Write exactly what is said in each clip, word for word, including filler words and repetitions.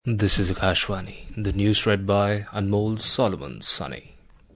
This is Akashvani, the news read by Anmol Solomon Sunny.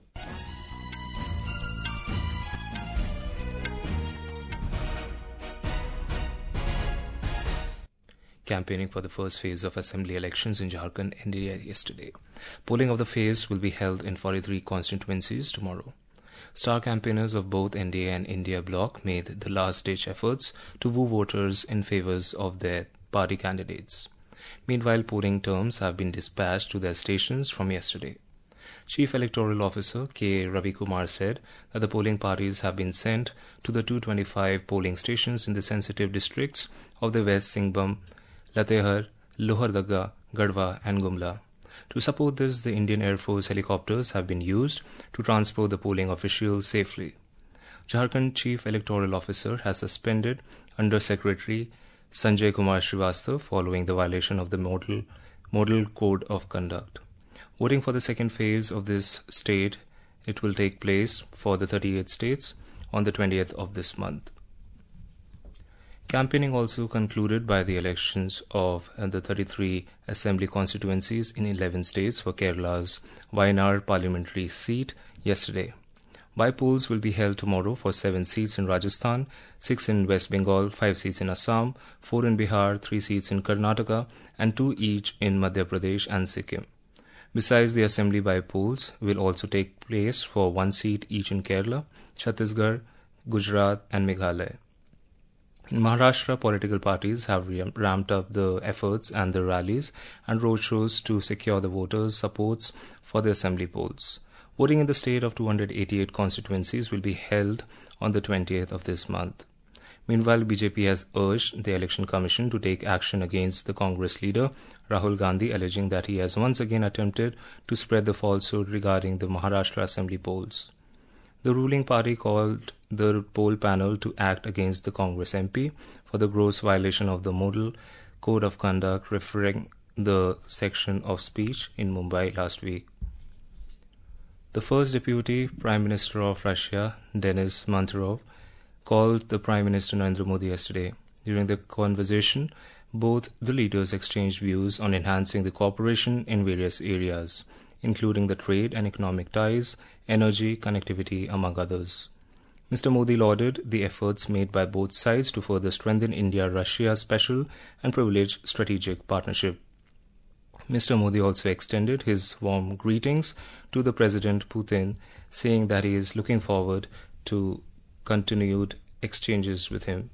Campaigning for the first phase of assembly elections in Jharkhand ended yesterday. Polling of the phase will be held in forty-three constituencies tomorrow. Star campaigners of both N D A and India Bloc made the last-ditch efforts to woo voters in favour of their party candidates. Meanwhile, polling terms have been dispatched to their stations from yesterday. Chief Electoral Officer K. Ravi Kumar said that the polling parties have been sent to the two hundred twenty-five polling stations in the sensitive districts of the West Singhbhum, Latehar, Lohardaga, Garhwa and Gumla. To support this, the Indian Air Force helicopters have been used to transport the polling officials safely. Jharkhand Chief Electoral Officer has suspended Under Secretary Sanjay Kumar Srivastava following the violation of the Model, Model Code of Conduct. Voting for the second phase of this state, it will take place for the thirty-eight states on the twentieth of this month. Campaigning also concluded by the elections of the thirty-three assembly constituencies in eleven states for Kerala's Wayanad parliamentary seat yesterday. By-polls will be held tomorrow for seven seats in Rajasthan, six in West Bengal, five seats in Assam, four in Bihar, three seats in Karnataka, and two each in Madhya Pradesh and Sikkim. Besides, the assembly by-polls will also take place for one seat each in Kerala, Chhattisgarh, Gujarat, and Meghalaya. In Maharashtra, political parties have ramped up the efforts and the rallies and roadshows to secure the voters' supports for the assembly polls. Voting in the state of two hundred eighty-eight constituencies will be held on the twentieth of this month. Meanwhile, B J P has urged the Election Commission to take action against the Congress leader Rahul Gandhi, alleging that he has once again attempted to spread the falsehood regarding the Maharashtra assembly polls. The ruling party called the poll panel to act against the Congress M P for the gross violation of the Model Code of Conduct, referring the section of speech in Mumbai last week. The first Deputy Prime Minister of Russia, Denis Manturov, called the Prime Minister Narendra Modi yesterday. During the conversation, both the leaders exchanged views on enhancing the cooperation in various areas, including the trade and economic ties, energy, connectivity, among others. Mister Modi lauded the efforts made by both sides to further strengthen India-Russia special and privileged strategic partnership. Mister Modi also extended his warm greetings to the President Putin, saying that he is looking forward to continued exchanges with him.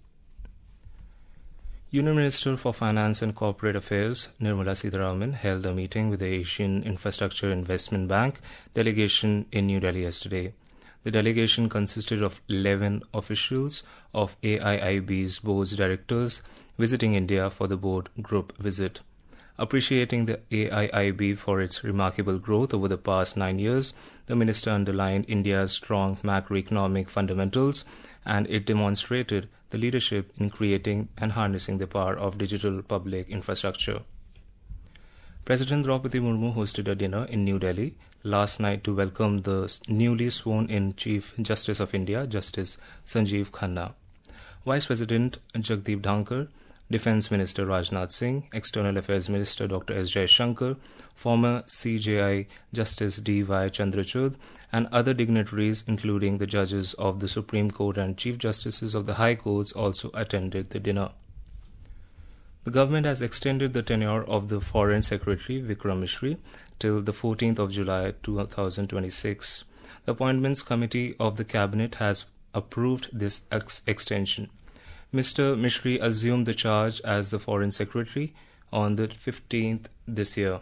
Union Minister for Finance and Corporate Affairs Nirmala Sitharaman held a meeting with the Asian Infrastructure Investment Bank delegation in New Delhi yesterday. The delegation consisted of eleven officials of A I I B's board's directors visiting India for the board group visit. Appreciating the A I I B for its remarkable growth over the past nine years, the minister underlined India's strong macroeconomic fundamentals, and it demonstrated the leadership in creating and harnessing the power of digital public infrastructure. President Draupadi Murmu hosted a dinner in New Delhi last night to welcome the newly sworn-in Chief Justice of India, Justice Sanjeev Khanna. Vice President Jagdeep Dhankar, Defence Minister Rajnath Singh, External Affairs Minister Doctor S. Jaishankar, former C J I Justice D Y Chandrachud, and other dignitaries, including the judges of the Supreme Court and Chief Justices of the High Courts, also attended the dinner. The government has extended the tenure of the Foreign Secretary Vikram Misri till the fourteenth of July two thousand twenty-six. The Appointments Committee of the Cabinet has approved this ex- extension. Mister Misri assumed the charge as the Foreign Secretary on the fifteenth this year.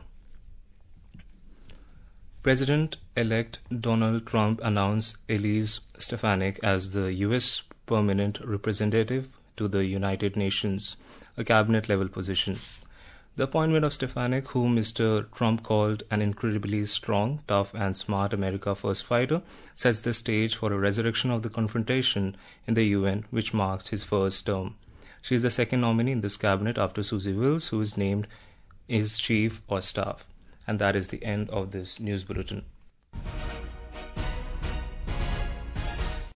President-elect Donald Trump announced Elise Stefanik as the U S Permanent Representative to the United Nations, a cabinet-level position. The appointment of Stefanik, whom Mister Trump called an incredibly strong, tough and smart America First fighter, sets the stage for a resurrection of the confrontation in the U N, which marks his first term. She is the second nominee in this cabinet after Susie Wills, who is named his chief of staff. And that is the end of this news bulletin.